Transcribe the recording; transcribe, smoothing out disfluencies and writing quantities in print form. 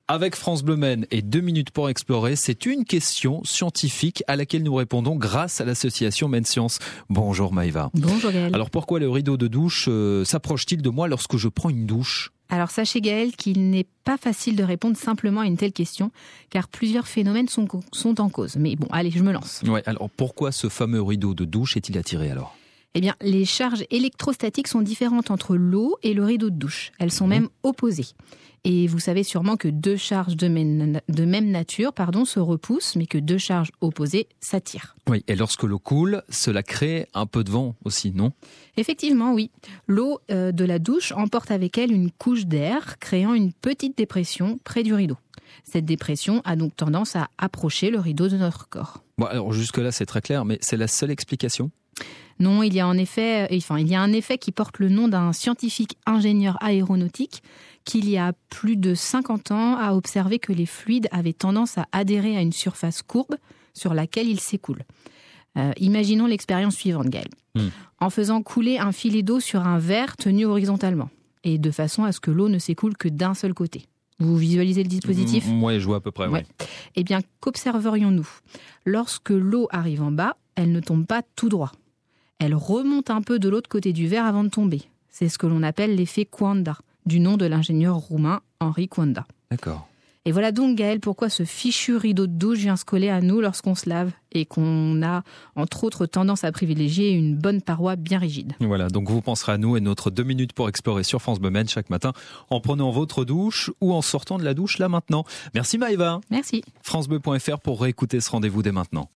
Avec France Bleu Maine et 2 minutes pour explorer, c'est une question scientifique à laquelle nous répondons grâce à l'association Maine Science. Bonjour Maëva. Bonjour Gaël. Alors pourquoi le rideau de douche s'approche-t-il de moi lorsque je prends une douche ? Alors sachez Gaël qu'il n'est pas facile de répondre simplement à une telle question, car plusieurs phénomènes sont en cause. Mais bon, allez, je me lance. Ouais, alors pourquoi ce fameux rideau de douche est-il attiré alors ? Eh bien, les charges électrostatiques sont différentes entre l'eau et le rideau de douche. Elles sont même opposées. Et vous savez sûrement que deux charges de même nature se repoussent, mais que deux charges opposées s'attirent. Oui, et lorsque l'eau coule, cela crée un peu de vent aussi, non ? Effectivement, oui. L'eau de la douche emporte avec elle une couche d'air, créant une petite dépression près du rideau. Cette dépression a donc tendance à approcher le rideau de notre corps. Bon, alors jusque-là, c'est très clair, mais c'est la seule explication ? Non, il y a un effet qui porte le nom d'un scientifique ingénieur aéronautique qui, il y a plus de 50 ans, a observé que les fluides avaient tendance à adhérer à une surface courbe sur laquelle ils s'écoulent. Imaginons l'expérience suivante, Gaël. En faisant couler un filet d'eau sur un verre tenu horizontalement, et de façon à ce que l'eau ne s'écoule que d'un seul côté. Vous visualisez le dispositif ? Oui, je vois à peu près, oui. Eh bien, qu'observerions-nous ? Lorsque l'eau arrive en bas, elle ne tombe pas tout droit. Elle remonte un peu de l'autre côté du verre avant de tomber. C'est ce que l'on appelle l'effet Coanda, du nom de l'ingénieur roumain Henri Coanda. D'accord. Et voilà donc, Gaël, pourquoi ce fichu rideau de douche vient se coller à nous lorsqu'on se lave et qu'on a, entre autres, tendance à privilégier une bonne paroi bien rigide. Voilà, donc vous penserez à nous et notre 2 minutes pour explorer sur France Bleu Maine chaque matin en prenant votre douche ou en sortant de la douche là maintenant. Merci Maëva. Merci. FranceBleu.fr pour réécouter ce rendez-vous dès maintenant.